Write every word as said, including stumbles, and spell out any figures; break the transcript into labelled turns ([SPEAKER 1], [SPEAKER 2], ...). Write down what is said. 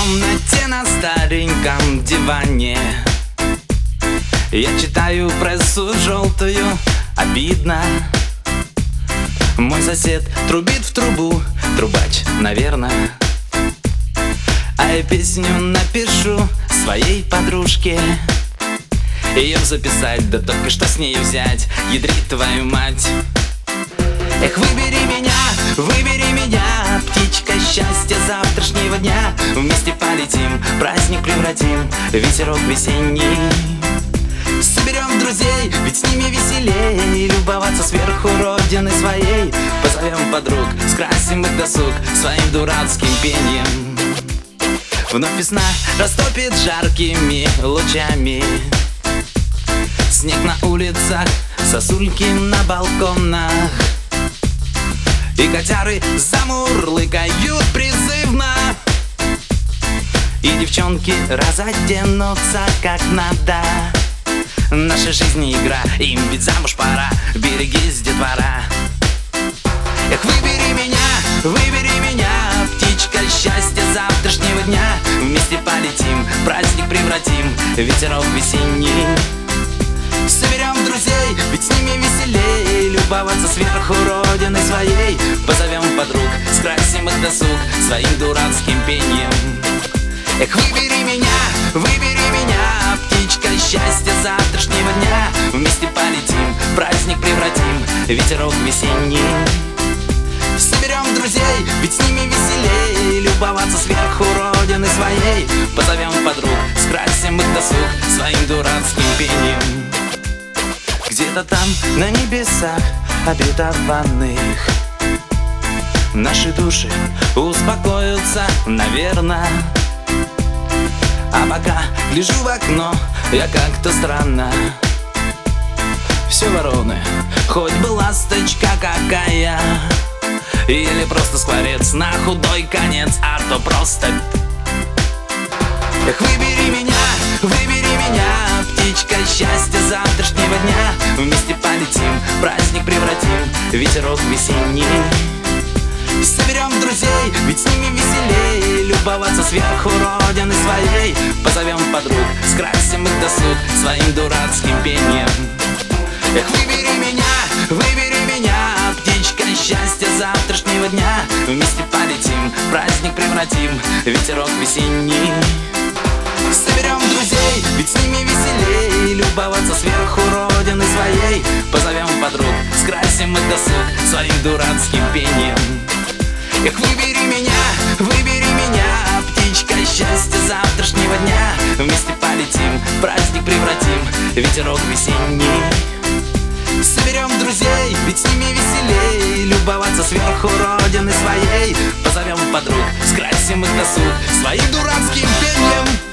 [SPEAKER 1] комнате на стареньком диване я читаю прессу желтую, обидно. Мой сосед трубит в трубу, трубач, наверное. А я песню напишу своей подружке. Ее записать, да только что с ней взять, ядрит твою мать. Эх, выбери меня, выбери меня, птичка счастья завтрашнего дня. Вместе полетим, праздник превратим в ветерок весенний. Соберем друзей, ведь с ними веселей любоваться сверху родины своей. Позовем подруг, скрасим их досуг своим дурацким пением. Вновь весна растопит жаркими лучами снег на улицах, сосульки на балконах. И котяры замурлыкают призывно, и девчонки разоденутся как надо. Наша жизнь не игра, им ведь замуж пора, берегись, детвора. Эх, выбери меня, выбери меня, птичка счастья завтрашнего дня. Вместе полетим, праздник превратим в ветерок весенний. Соберем друзей, ведь с ними веселей любоваться сверху родины своей. Позовем подруг, скрасим их досуг своим дурацким пением. Эх, выбери меня, выбери меня, птичка счастья завтрашнего дня. Вместе полетим, праздник превратим в ветерок весенний. Соберем друзей, ведь с ними веселей любоваться сверху родины своей. Позовем подруг, скрасим их досуг своим дурацким пением. Где-то там, на небесах обетованных, наши души успокоятся, наверное. А пока гляжу в окно, я как-то странно. Все вороны, хоть бы ласточка какая, или просто скворец на худой конец, а то просто... Эх, выбери меня, выбери меня, птичка счастья завтрашнего дня. Вместе полетим, праздник превратим в ветерок весенний. Соберем друзей, ведь с ними веселей любоваться сверху родины своей. Позовем подруг, скрасим их досуг своим дурацким пением. Эх, выбери меня, выбери меня, птичка счастья завтрашнего дня. Вместе полетим, праздник превратим в ветерок весенний. Соберем друзей, ведь с ними веселей любоваться сверху родины своей. Позовем подруг, скрасим их досуг своим дурацким пением. Эх, выбери меня, выбери меня, птичка счастья завтрашнего дня. Вместе полетим, праздник превратим в ветерок весенний. Соберем друзей, ведь с ними веселей любоваться сверху родины своей. Позовем подруг, скрасим их досуг своим дурацким пением.